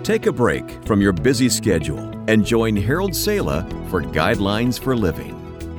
Take a break from your busy schedule and join Harold Sala for Guidelines for Living.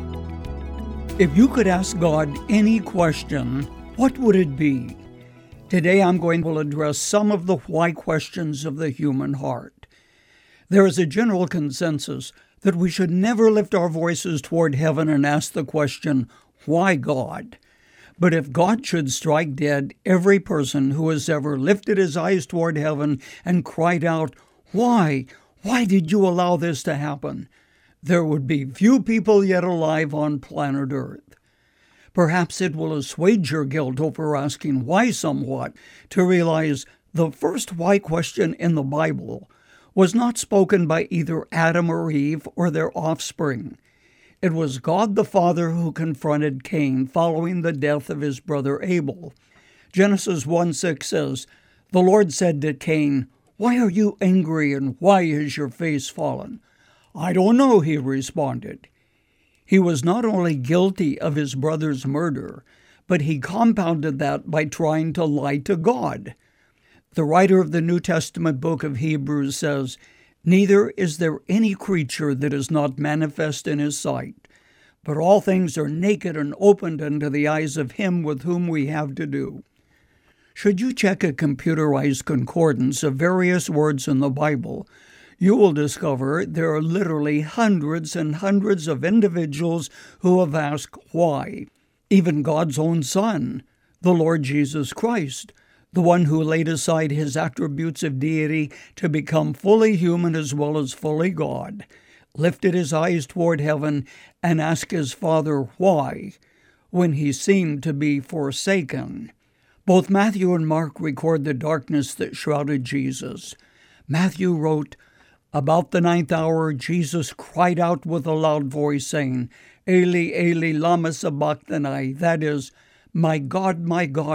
If you could ask God any question, what would it be? Today I'm going to address some of the why questions of the human heart. There is a general consensus that we should never lift our voices toward heaven and ask the question, why God? But if God should strike dead every person who has ever lifted his eyes toward heaven and cried out, why? Why did you allow this to happen? There would be few people yet alive on planet Earth. Perhaps it will assuage your guilt over asking why somewhat to realize the first why question in the Bible was not spoken by either Adam or Eve or their offspring. It was God the Father who confronted Cain following the death of his brother Abel. Genesis 1:6 says, "The Lord said to Cain, 'Why are you angry and why is your face fallen?' 'I don't know,' he responded. He was not only guilty of his brother's murder, but he compounded that by trying to lie to God. The writer of the New Testament book of Hebrews says, "Neither is there any creature that is not manifest in his sight, but all things are naked and opened unto the eyes of him with whom we have to do." Should you check a computerized concordance of various words in the Bible, you will discover there are literally hundreds and hundreds of individuals who have asked why. Even God's own Son, the Lord Jesus Christ, the one who laid aside his attributes of deity to become fully human as well as fully God, lifted his eyes toward heaven and asked his Father why, when he seemed to be forsaken. Both Matthew and Mark record the darkness that shrouded Jesus. Matthew wrote, "About the 9th hour, Jesus cried out with a loud voice, saying, 'Eli, Eli, lama sabachthani,' that is, 'My God,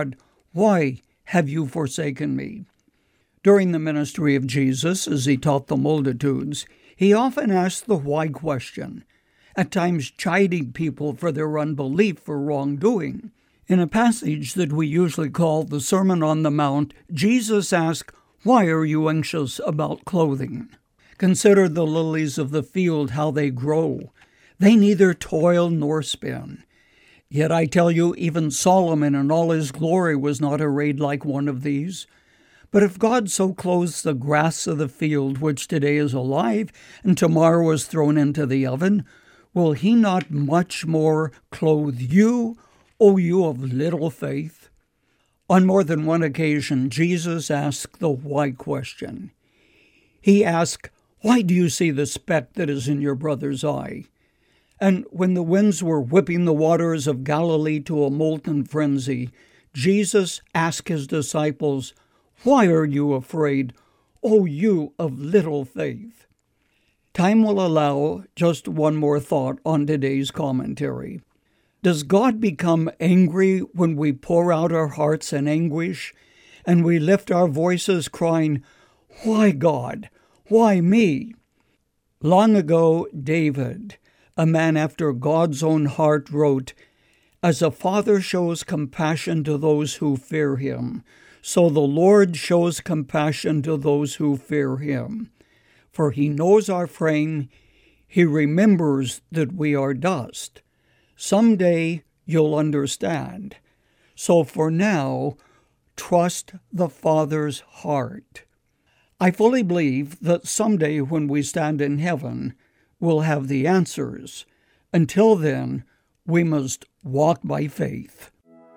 why have you forsaken me?'" During the ministry of Jesus, as he taught the multitudes, he often asked the why question, at times chiding people for their unbelief or wrongdoing. In a passage that we usually call the Sermon on the Mount, Jesus asked, "Why are you anxious about clothing? Consider the lilies of the field, how they grow. They neither toil nor spin. Yet I tell you, even Solomon in all his glory was not arrayed like one of these. But if God so clothes the grass of the field, which today is alive and tomorrow is thrown into the oven, will he not much more clothe you, O you of little faith?" On more than one occasion, Jesus asked the why question. He asked, "Why do you see the speck that is in your brother's eye?" And when the winds were whipping the waters of Galilee to a molten frenzy, Jesus asked his disciples, "Why are you afraid, O you of little faith?" Time will allow just one more thought on today's commentary. Does God become angry when we pour out our hearts in anguish and we lift our voices crying, "Why God? Why me?" Long ago, David, a man after God's own heart, wrote, "As a father shows compassion to those who fear him, so the Lord shows compassion to those who fear him. For he knows our frame, he remembers that we are dust. Someday you'll understand. So for now, trust the Father's heart." I fully believe that someday when we stand in heaven, we'll have the answers. Until then, we must walk by faith.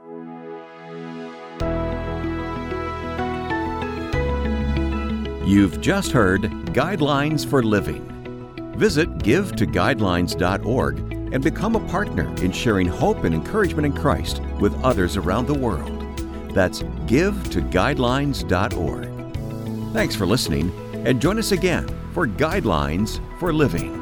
You've just heard Guidelines for Living. Visit givetoguidelines.org and become a partner in sharing hope and encouragement in Christ with others around the world. That's givetoguidelines.org. Thanks for listening, and join us again for Guidelines for Living.